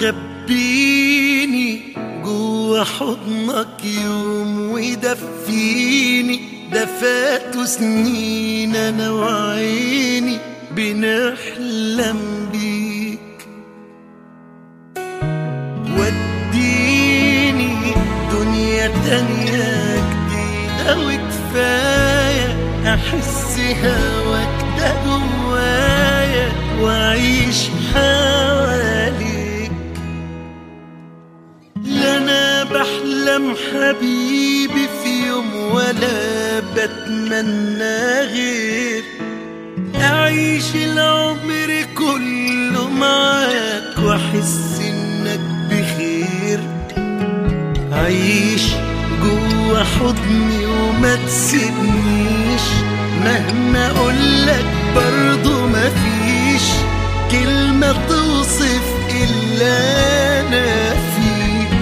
خبيني جوا حضنك يوم ودفيني، ده فاتوا سنين انا وعيني بنحلم بيك. وديني دنيا تانية جديدة وكفاية احس هواك ده جوايا واعيش حواليك. لا انا بحلم حبيبي في يوم ولا بتمنى غير اعيش العمر كله معاك واحس انك بخير. عيش جوا حضني وما تسيبنيش، مهما اقولك برضو مفيش كلمة توصف إلا أنا فيك.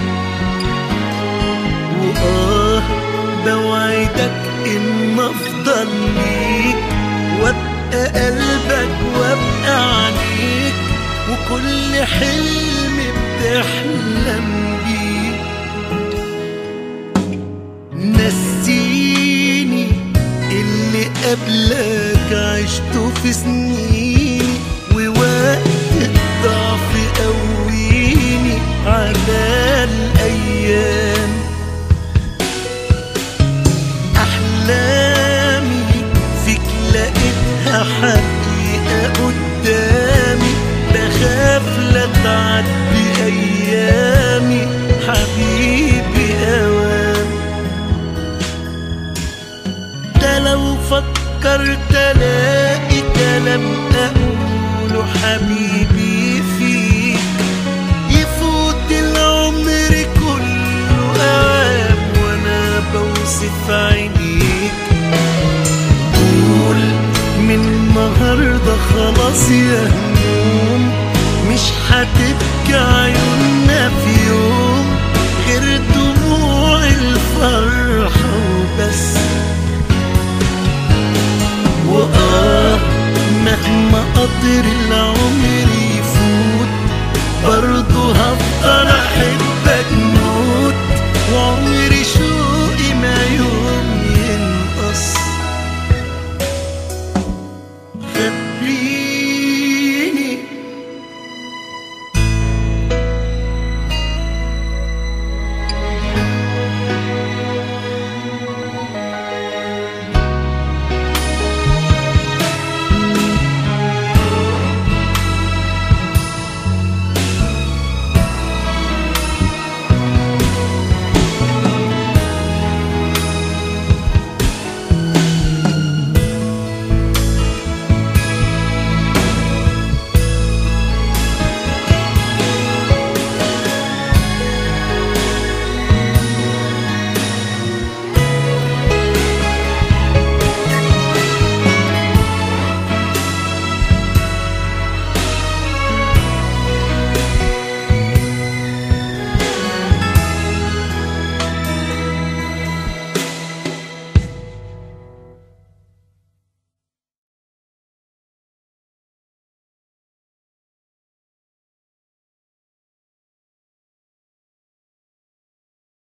بوعدك إن أفضل ليك وأبقى قلبك وأبقى عليك، وكل حلم بتحلم بيه. نسيني اللي قبلك عشته في سنين، ووقت الضعف قويني على الأيام. أحلامي فيك لقيتها حقيقة قدامي، بخاف لا تعدي أيامي حبيبي أوام. ده لو فكرت ألاقي كلام أقوله حبيبي فيك يفوت العمر كله أوام وأنا بوصف عينيك. قول من النهاردة خلاص يا هموم مش هتبكي عيوننا في يوم غير دموع الفرحة وبس. مهما قطر العمر